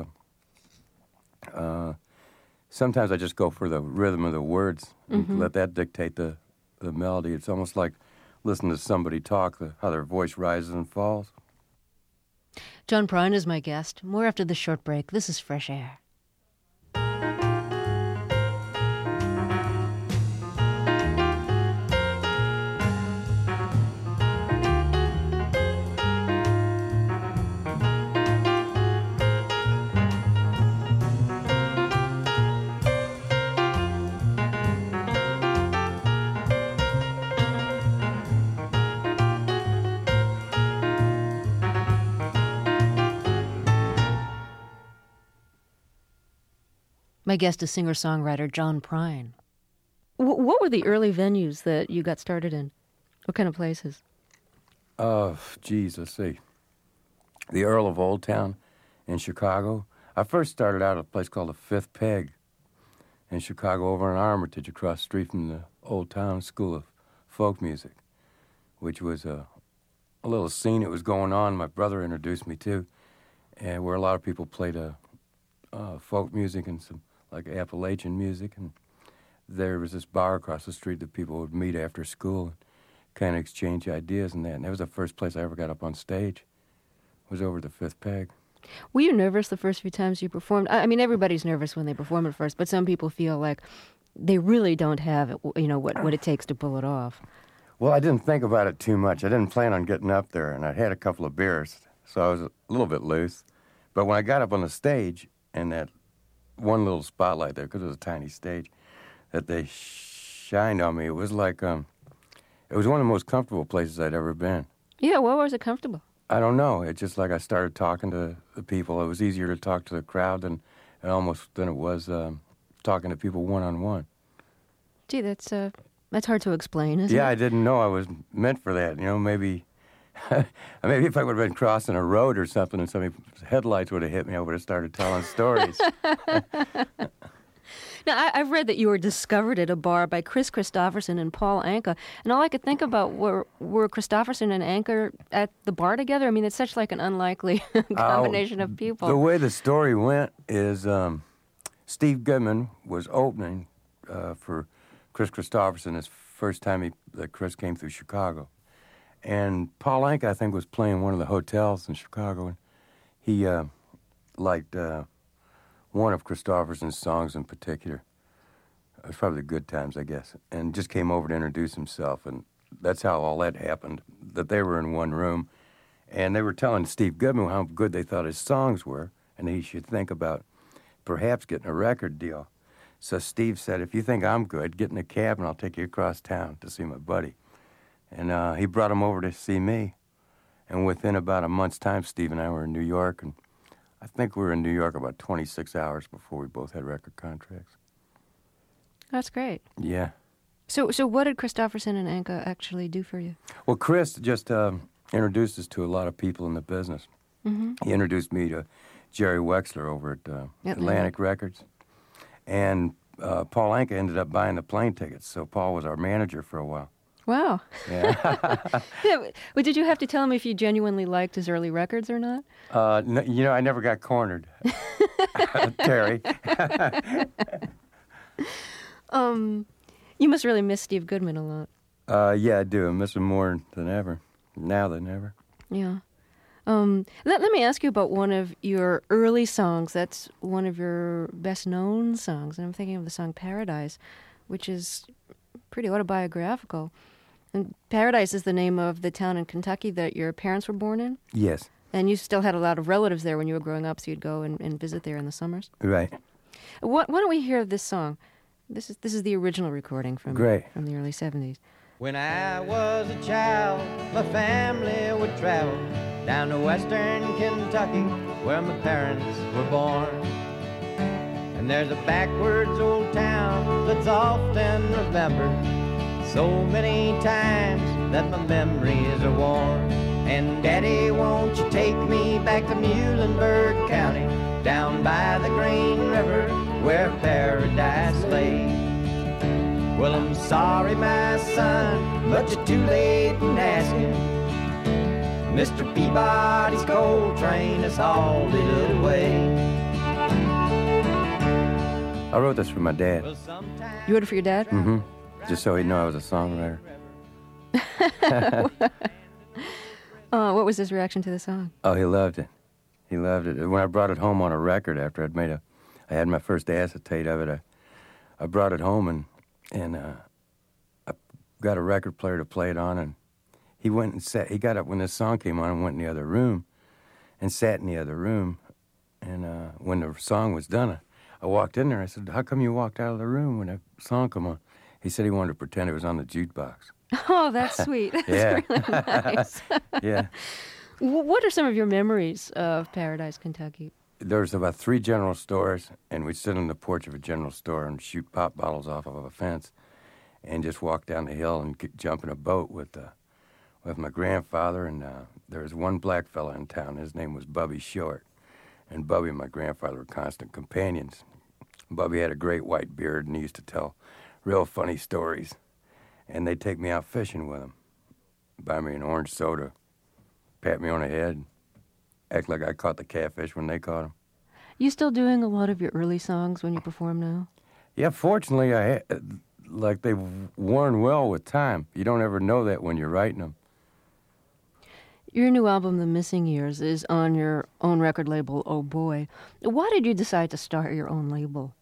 sometimes I just go for the rhythm of the words and let that dictate the melody. It's almost like listening to somebody talk, how their voice rises and falls. John Prine is my guest. More after this short break. This is Fresh Air. My guest is singer-songwriter John Prine. What were the early venues that you got started in? What kind of places? Geez, let's see. The Earl of Old Town in Chicago. I first started out at a place called the Fifth Peg in Chicago, over in Armitage, across the street from the Old Town School of Folk Music, which was a little scene that was going on. My brother introduced me to, and where a lot of people played folk music and some like Appalachian music, and there was this bar across the street that people would meet after school and kind of exchange ideas and that. And that was the first place I ever got up on stage, was over at the Fifth Peg. Were you nervous the first few times you performed? I mean, everybody's nervous when they perform at first, but some people feel like they really don't have it, what it takes to pull it off. Well, I didn't think about it too much. I didn't plan on getting up there, and I'd had a couple of beers, so I was a little bit loose. But when I got up on the stage and that one little spotlight there, because it was a tiny stage, that they shined on me. It was like, it was one of the most comfortable places I'd ever been. Yeah, why was it comfortable? I don't know. It's just like I started talking to the people. It was easier to talk to the crowd than it was talking to people one-on-one. Gee, that's hard to explain, isn't it? Yeah, I didn't know I was meant for that. You know, maybe if I would have been crossing a road or something and somebody's headlights would have hit me, I would have started telling stories. Now, I've read that you were discovered at a bar by Kris Kristofferson and Paul Anka, and all I could think about were Kristofferson and Anka at the bar together? I mean, it's such like an unlikely combination of people. The way the story went is Steve Goodman was opening for Kris Kristofferson his first time that Kris came through Chicago. And Paul Anka, I think, was playing one of the hotels in Chicago, and he liked one of Kristofferson's songs in particular. It was probably the Good Times, I guess, and just came over to introduce himself, and that's how all that happened, that they were in one room, and they were telling Steve Goodman how good they thought his songs were, and he should think about perhaps getting a record deal. So Steve said, if you think I'm good, get in a cab and I'll take you across town to see my buddy. And he brought him over to see me, and within about a month's time, Steve and I were in New York, and I think we were in New York about 26 hours before we both had record contracts. That's great. Yeah. So what did Kristofferson and Anka actually do for you? Well, Kris just introduced us to a lot of people in the business. Mm-hmm. He introduced me to Jerry Wexler over at Atlantic Records. And Paul Anka ended up buying the plane tickets, so Paul was our manager for a while. Wow. Yeah. Well, did you have to tell him if you genuinely liked his early records or not? No, you know, I never got cornered. Terry. You must really miss Steve Goodman a lot. Yeah, I do. I miss him more than ever. Now than ever. Yeah. Let me ask you about one of your early songs. That's one of your best-known songs, and I'm thinking of the song Paradise, which is pretty autobiographical. And Paradise is the name of the town in Kentucky that your parents were born in? Yes. And you still had a lot of relatives there when you were growing up, so you'd go and visit there in the summers? Right. Why don't we hear this song? This is the original recording from the early 70s. When I was a child, my family would travel down to western Kentucky, where my parents were born. And there's a backwards old town that's often remembered so many times that my memories are worn. And Daddy, won't you take me back to Muhlenberg County, down by the Green River, where paradise lay? Well, I'm sorry, my son, but you're too late in asking. Mr. Peabody's coal train has hauled it away. I wrote this for my dad. You wrote it for your dad? Mm-hmm. Just so he'd know I was a songwriter. What was his reaction to the song? Oh, he loved it. He loved it. When I brought it home on a record after I had my first acetate of it, I brought it home and I got a record player to play it on, and he went and sat. He got up when this song came on and went in the other room and sat in the other room. And when the song was done, I walked in there. I said, how come you walked out of the room when that song come on? He said he wanted to pretend it was on the jukebox. Oh, that's sweet. That's yeah. really nice. Yeah. What are some of your memories of Paradise, Kentucky? There was about 3 general stores, and we'd sit on the porch of a general store and shoot pop bottles off of a fence and just walk down the hill and jump in a boat with my grandfather. And there was one black fella in town. His name was Bubby Short. And Bubby and my grandfather were constant companions. Bubby had a great white beard, and he used to tell real funny stories. And they'd take me out fishing with him, buy me an orange soda, pat me on the head, act like I caught the catfish when they caught them. You still doing a lot of your early songs when you perform now? Yeah, fortunately, they've worn well with time. You don't ever know that when you're writing them. Your new album, The Missing Years, is on your own record label, Oh Boy. Why did you decide to start your own label?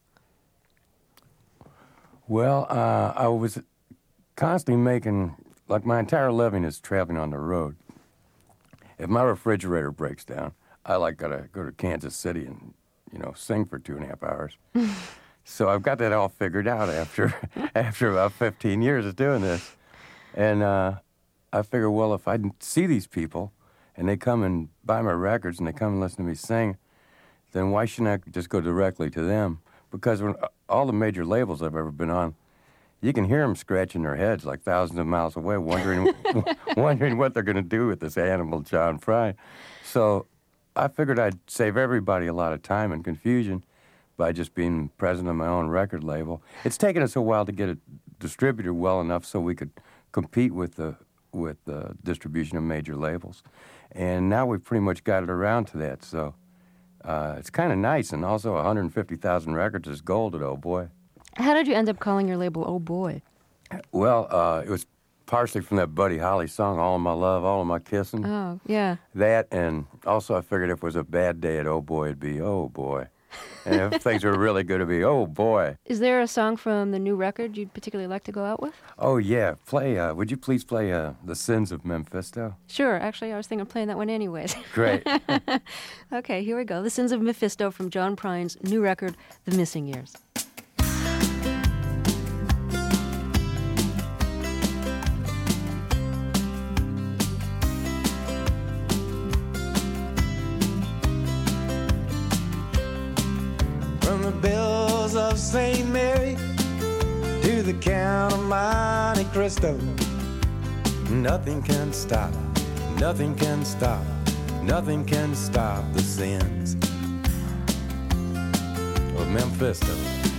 Well, I was constantly making, like my entire living is traveling on the road. If my refrigerator breaks down, I gotta go to Kansas City and sing for 2.5 hours. So I've got that all figured out after about 15 years of doing this. And I figure, well, if I see these people and they come and buy my records and they come and listen to me sing, then why shouldn't I just go directly to them? Because when all the major labels I've ever been on, you can hear them scratching their heads like thousands of miles away, wondering what they're going to do with this animal, John Prine. So I figured I'd save everybody a lot of time and confusion by just being president of my own record label. It's taken us a while to get a distributor well enough so we could compete with the distribution of major labels. And now we've pretty much got it around to that, so it's kind of nice. And also 150,000 records is gold at Oh Boy. How did you end up calling your label Oh Boy? Well, it was partially from that Buddy Holly song, All of My Love, All of My Kissing. Oh, yeah. That, and also I figured if it was a bad day at Oh Boy, it'd be Oh Boy. And if things were really good, it'd be Oh Boy. Is there a song from the new record you'd particularly like to go out with? Oh, yeah. Would you please play The Sins of Mephisto? Sure. Actually, I was thinking of playing that one anyways. Great. Okay, here we go. The Sins of Mephisto from John Prine's new record, The Missing Years. From the bells of St. Mary to the Count of Monte Cristo, nothing can stop, nothing can stop, nothing can stop the sins of Mephisto.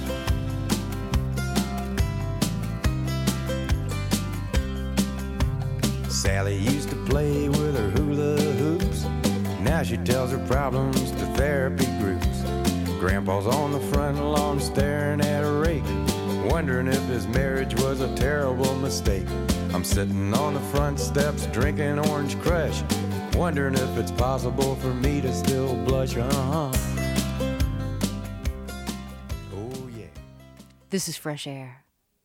Sally used to play with her hula hoops. Now she tells her problems to therapy groups. Grandpa's on the front lawn staring at a rake, wondering if his marriage was a terrible mistake. I'm sitting on the front steps drinking Orange Crush, wondering if it's possible for me to still blush. Oh, yeah. This is Fresh Air.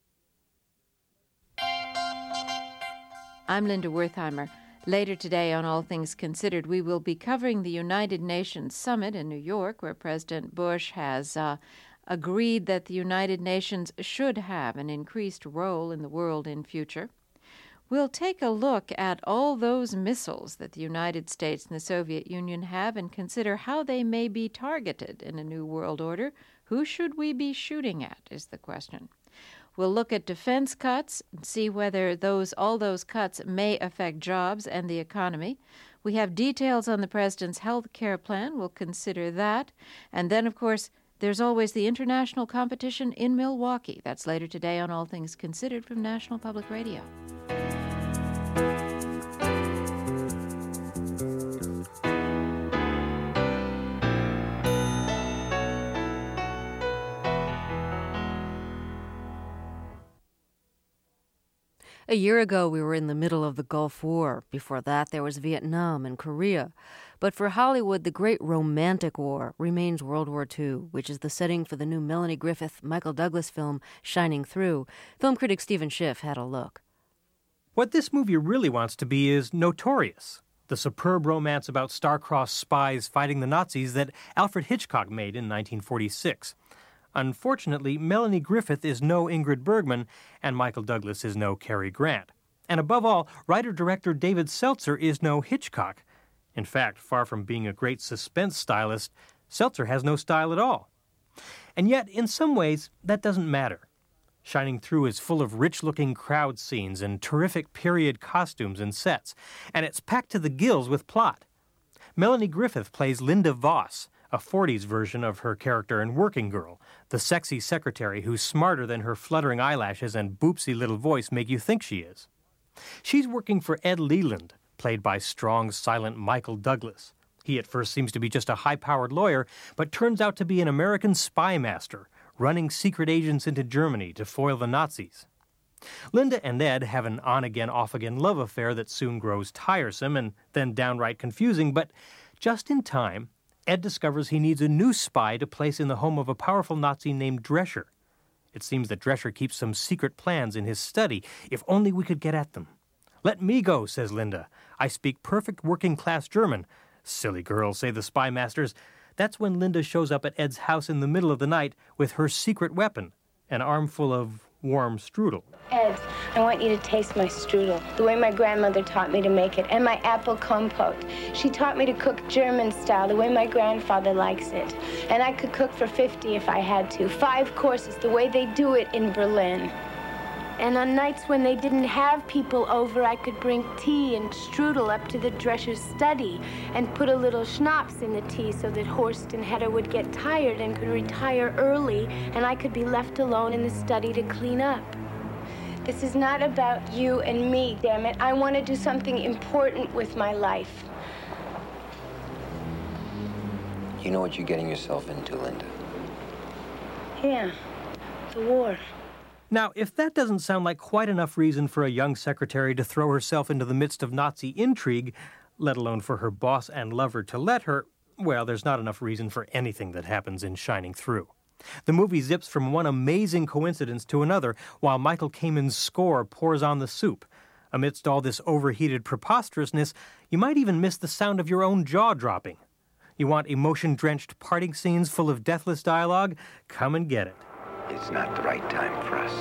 I'm Linda Wertheimer. Later today on All Things Considered, we will be covering the United Nations Summit in New York, where President Bush has agreed that the United Nations should have an increased role in the world in future. We'll take a look at all those missiles that the United States and the Soviet Union have and consider how they may be targeted in a new world order. Who should we be shooting at, is the question. We'll look at defense cuts and see whether all those cuts may affect jobs and the economy. We have details on the president's health care plan. We'll consider that. And then, of course, there's always the international competition in Milwaukee. That's later today on All Things Considered from National Public Radio. A year ago, we were in the middle of the Gulf War. Before that, there was Vietnam and Korea. But for Hollywood, the great romantic war remains World War II, which is the setting for the new Melanie Griffith, Michael Douglas film, Shining Through. Film critic Stephen Schiff had a look. What this movie really wants to be is Notorious, the superb romance about star-crossed spies fighting the Nazis that Alfred Hitchcock made in 1946. Unfortunately, Melanie Griffith is no Ingrid Bergman, and Michael Douglas is no Cary Grant. And above all, writer-director David Seltzer is no Hitchcock. In fact, far from being a great suspense stylist, Seltzer has no style at all. And yet, in some ways, that doesn't matter. Shining Through is full of rich-looking crowd scenes and terrific period costumes and sets, and it's packed to the gills with plot. Melanie Griffith plays Linda Voss, a 40s version of her character in Working Girl, the sexy secretary who's smarter than her fluttering eyelashes and boopsy little voice make you think she is. She's working for Ed Leland, played by strong, silent Michael Douglas. He at first seems to be just a high-powered lawyer, but turns out to be an American spy master, running secret agents into Germany to foil the Nazis. Linda and Ed have an on-again, off-again love affair that soon grows tiresome and then downright confusing, but just in time, Ed discovers he needs a new spy to place in the home of a powerful Nazi named Drescher. It seems that Drescher keeps some secret plans in his study. If only we could get at them. "Let me go," says Linda. "I speak perfect working-class German." "Silly girl," say the spy masters. That's when Linda shows up at Ed's house in the middle of the night with her secret weapon, an armful of warm strudel. Ed, I want you to taste my strudel, the way my grandmother taught me to make it, and my apple compote. She taught me to cook German style, the way my grandfather likes it. And I could cook for 50 if I had to. 5 courses, the way they do it in Berlin. And on nights when they didn't have people over, I could bring tea and strudel up to the Drescher's study and put a little schnapps in the tea so that Horst and Hedda would get tired and could retire early, and I could be left alone in the study to clean up. This is not about you and me, damn it. I want to do something important with my life. You know what you're getting yourself into, Linda? Yeah, the war. Now, if that doesn't sound like quite enough reason for a young secretary to throw herself into the midst of Nazi intrigue, let alone for her boss and lover to let her, well, there's not enough reason for anything that happens in Shining Through. The movie zips from one amazing coincidence to another while Michael Kamen's score pours on the soup. Amidst all this overheated preposterousness, you might even miss the sound of your own jaw dropping. You want emotion-drenched parting scenes full of deathless dialogue? Come and get it. It's not the right time for us.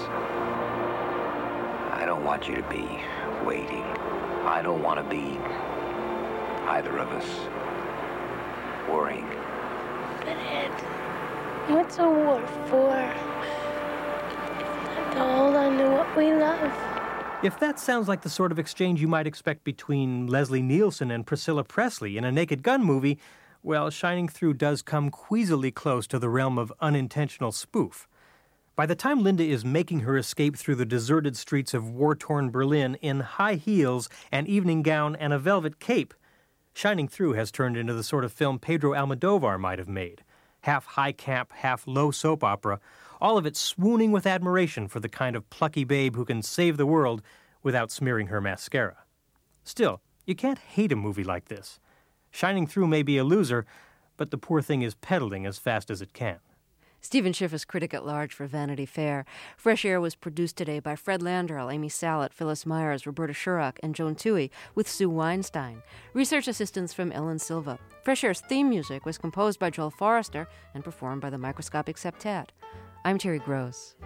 I don't want you to be waiting. I don't want to be either of us worrying. But Ed, what's a war for? It's not to hold on to what we love. If that sounds like the sort of exchange you might expect between Leslie Nielsen and Priscilla Presley in a Naked Gun movie, well, Shining Through does come queasily close to the realm of unintentional spoof. By the time Linda is making her escape through the deserted streets of war-torn Berlin in high heels, an evening gown, and a velvet cape, Shining Through has turned into the sort of film Pedro Almodovar might have made. Half high camp, half low soap opera, all of it swooning with admiration for the kind of plucky babe who can save the world without smearing her mascara. Still, you can't hate a movie like this. Shining Through may be a loser, but the poor thing is pedaling as fast as it can. Stephen Schiff is critic-at-large for Vanity Fair. Fresh Air was produced today by Fred Landrell, Amy Salit, Phyllis Myers, Roberta Shurock, and Joan Toohey, with Sue Weinstein. Research assistance from Ellen Silva. Fresh Air's theme music was composed by Joel Forrester and performed by the Microscopic Septet. I'm Terry Gross.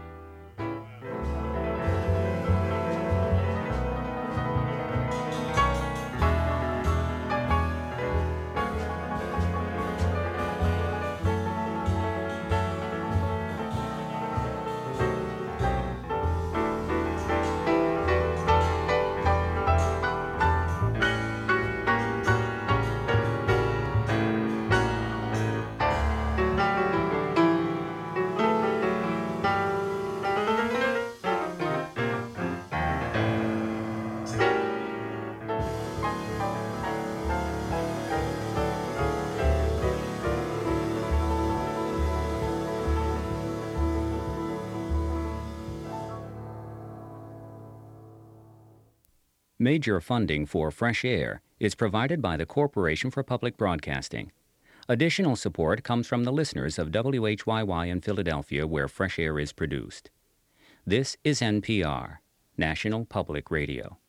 Major funding for Fresh Air is provided by the Corporation for Public Broadcasting. Additional support comes from the listeners of WHYY in Philadelphia, where Fresh Air is produced. This is NPR, National Public Radio.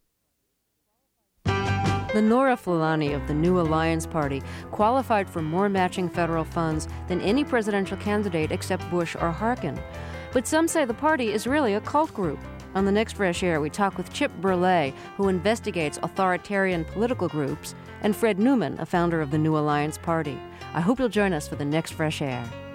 Lenora Fulani of the New Alliance Party qualified for more matching federal funds than any presidential candidate except Bush or Harkin. But some say the party is really a cult group. On the next Fresh Air, we talk with Chip Burleigh, who investigates authoritarian political groups, and Fred Newman, a founder of the New Alliance Party. I hope you'll join us for the next Fresh Air.